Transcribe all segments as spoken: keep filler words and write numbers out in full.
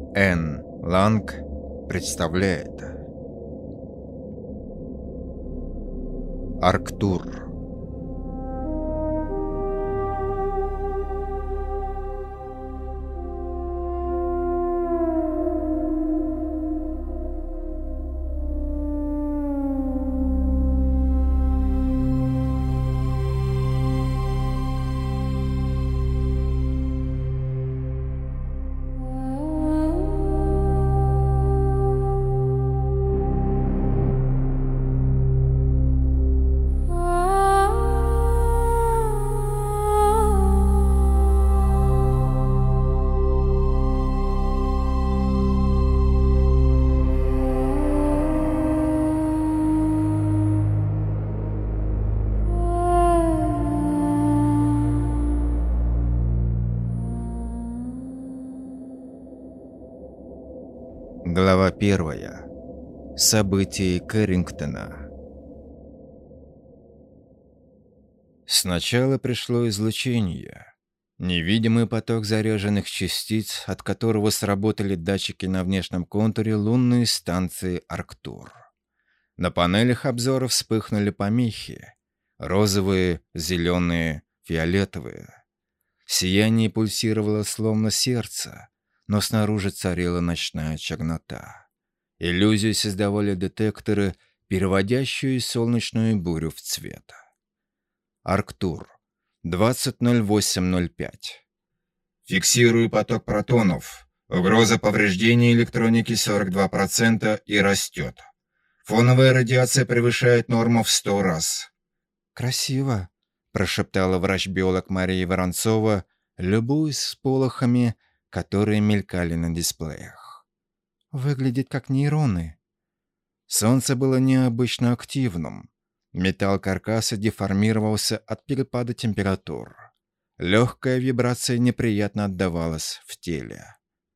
Энн Ланг представляет Арктур. Глава первая. События Кэррингтона. Сначала пришло излучение. Невидимый поток заряженных частиц, от которого сработали датчики на внешнем контуре лунной станции Арктур. На панелях обзора вспыхнули помехи. Розовые, зеленые, фиолетовые. Сияние пульсировало словно сердце, но снаружи царила ночная чернота. Иллюзию создавали детекторы, переводящие солнечную бурю в цвет. Арктур. двадцать ноль восемь ноль пять. Фиксирую поток протонов. Угроза повреждения электроники сорок два процента и растет. Фоновая радиация превышает норму в сто раз. «Красиво», — прошептала врач-биолог Мария Воронцова, любуясь всполохами, которые мелькали на дисплеях. «Выглядит как нейроны». Солнце было необычно активным. Металл каркаса деформировался от перепада температур. Легкая вибрация неприятно отдавалась в теле.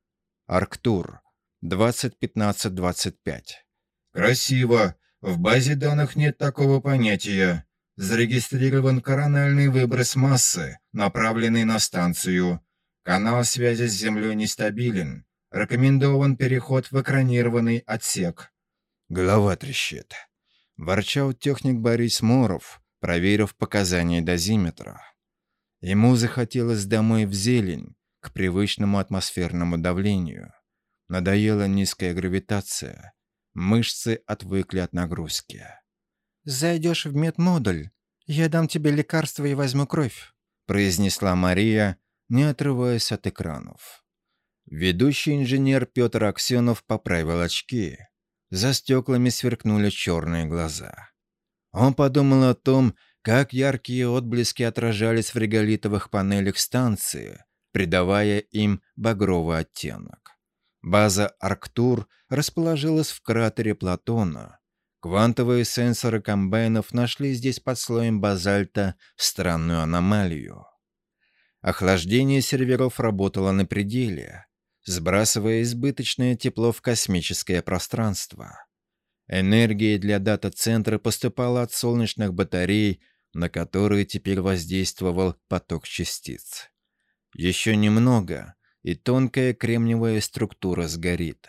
Арктур. двадцать пятнадцать двадцать пять. Красиво. В базе данных нет такого понятия. Зарегистрирован корональный выброс массы, направленный на станцию. Канал связи с Землей нестабилен. Рекомендован переход в экранированный отсек. Голова трещит. Ворчал техник Борис Моров, проверив показания дозиметра. Ему захотелось домой в зелень, к привычному атмосферному давлению. Надоела низкая гравитация. Мышцы отвыкли от нагрузки. «Зайдешь в медмодуль, я дам тебе лекарство и возьму кровь», произнесла Мария, не отрываясь от экранов. Ведущий инженер Петр Аксенов поправил очки. За стеклами сверкнули черные глаза. Он подумал о том, как яркие отблески отражались в реголитовых панелях станции, придавая им багровый оттенок. База Арктур расположилась в кратере Платона. Квантовые сенсоры комбайнов нашли здесь под слоем базальта странную аномалию. Охлаждение серверов работало на пределе, сбрасывая избыточное тепло в космическое пространство. Энергия для дата-центра поступала от солнечных батарей, на которые теперь воздействовал поток частиц. Еще немного, и тонкая кремниевая структура сгорит.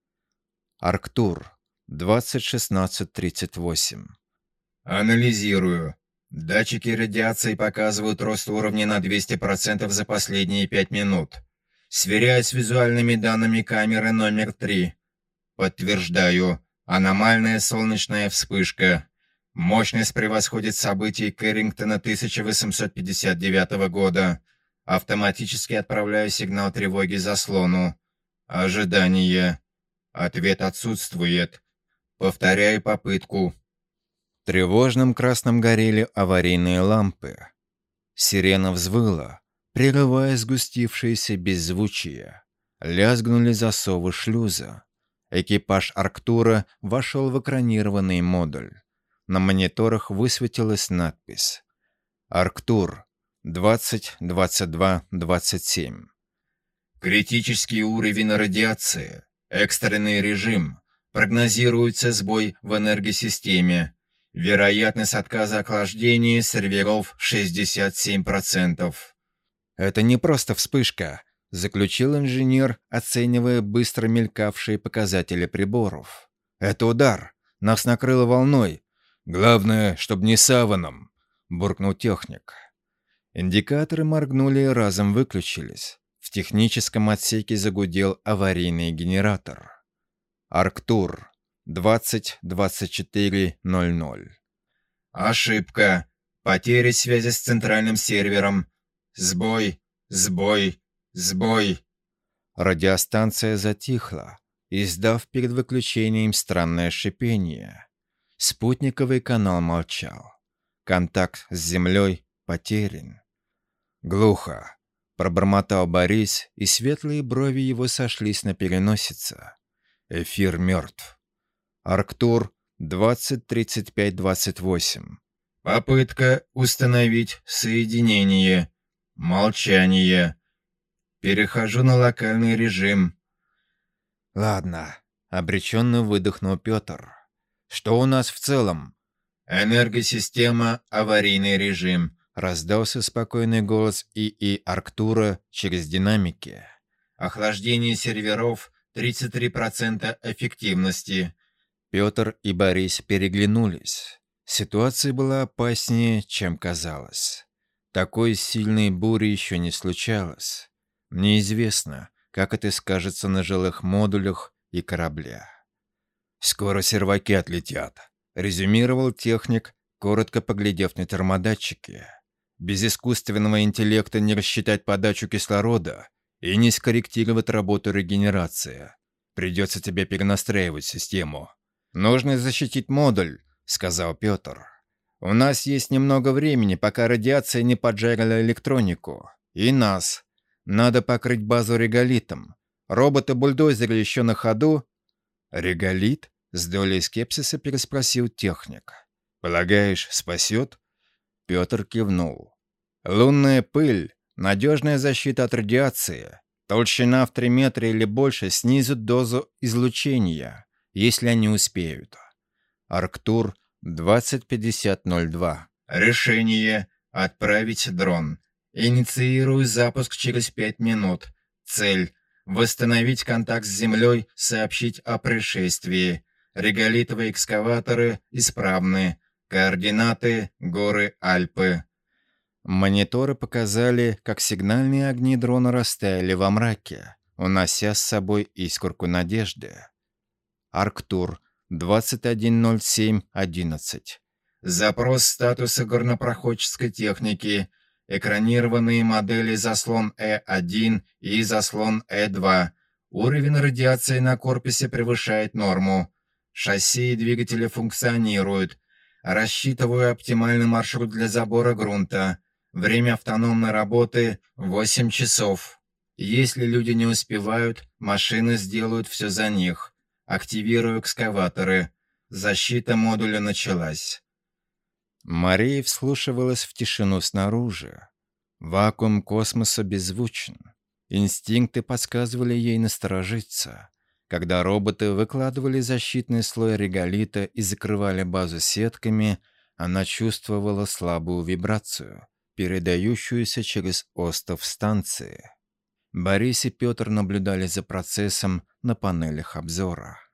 Арктур. двадцать шестнадцать тридцать восемь. Анализирую. Датчики радиации показывают рост уровня на двести процентов за последние пять минут. Сверяюсь с визуальными данными камеры номер три. Подтверждаю. Аномальная солнечная вспышка. Мощность превосходит события Кэррингтона тысяча восемьсот пятьдесят девятого года. Автоматически отправляю сигнал тревоги заслону. Ожидание. Ответ отсутствует. Повторяю попытку. В тревожном красном горели аварийные лампы. Сирена взвыла, прерывая сгустившееся беззвучие. Лязгнули засовы шлюза. Экипаж Арктура вошел в экранированный модуль. На мониторах высветилась надпись «Арктур. двадцать двадцать два двадцать семь». Критический уровень радиации. Экстренный режим. Прогнозируется сбой в энергосистеме. Вероятность отказа охлаждения серверов шестьдесят семь процентов. «Это не просто вспышка», — заключил инженер, оценивая быстро мелькавшие показатели приборов. «Это удар. Нас накрыло волной. Главное, чтобы не саваном», — буркнул техник. Индикаторы моргнули и разом выключились. В техническом отсеке загудел аварийный генератор. «Арктур. двадцать двадцать четыре ноль ноль». «Ошибка. Потеря связи с центральным сервером. Сбой, сбой, сбой». Радиостанция затихла, издав перед выключением странное шипение. Спутниковый канал молчал. Контакт с Землей потерян. «Глухо», — пробормотал Борис, и светлые брови его сошлись на переносице. «Эфир мертв. Арктур двадцать тридцать пять двадцать восемь». «Попытка установить соединение. Молчание. Перехожу на локальный режим». «Ладно», — обреченно выдохнул Петр. «Что у нас в целом?» «Энергосистема, аварийный режим», — раздался спокойный голос ИИ Арктура через динамики. «Охлаждение серверов, тридцать три процента эффективности». Петр и Борис переглянулись. Ситуация была опаснее, чем казалось. Такой сильной бури еще не случалось. Неизвестно, как это скажется на жилых модулях и корабле. «Скоро серваки отлетят», — резюмировал техник, коротко поглядев на термодатчики. «Без искусственного интеллекта не рассчитать подачу кислорода и не скорректировать работу регенерации. Придется тебе перенастраивать систему». «Нужно защитить модуль», — сказал Петр. «У нас есть немного времени, пока радиация не поджарила электронику. И нас. Надо покрыть базу реголитом. Роботы-бульдозеры еще на ходу». «Реголит?» — с долей скепсиса переспросил техник. «Полагаешь, спасет?» Петр кивнул. «Лунная пыль, надежная защита от радиации. Толщина в три метра или больше снизит дозу излучения, если они успеют». Арктур двадцать пятьдесят ноль два. «Решение. Отправить дрон. Инициирую запуск через пять минут. Цель. Восстановить контакт с Землей, сообщить о происшествии. Реголитовые экскаваторы исправны. Координаты — горы Альпы». Мониторы показали, как сигнальные огни дрона растаяли во мраке, унося с собой искорку надежды. Арктур двадцать один ноль семь одиннадцать. Запрос статуса горнопроходческой техники. Экранированные модели заслон Э один и заслон Э два. Уровень радиации на корпусе превышает норму. Шасси и двигатели функционируют. Рассчитываю оптимальный маршрут для забора грунта. Время автономной работы — восемь часов. Если люди не успевают, машины сделают все за них. Активирую экскаваторы. Защита модуля началась. Мария вслушивалась в тишину снаружи. Вакуум космоса беззвучен. Инстинкты подсказывали ей насторожиться. Когда роботы выкладывали защитный слой реголита и закрывали базу сетками, она чувствовала слабую вибрацию, передающуюся через остов станции. Борис и Петр наблюдали за процессом на панелях обзора.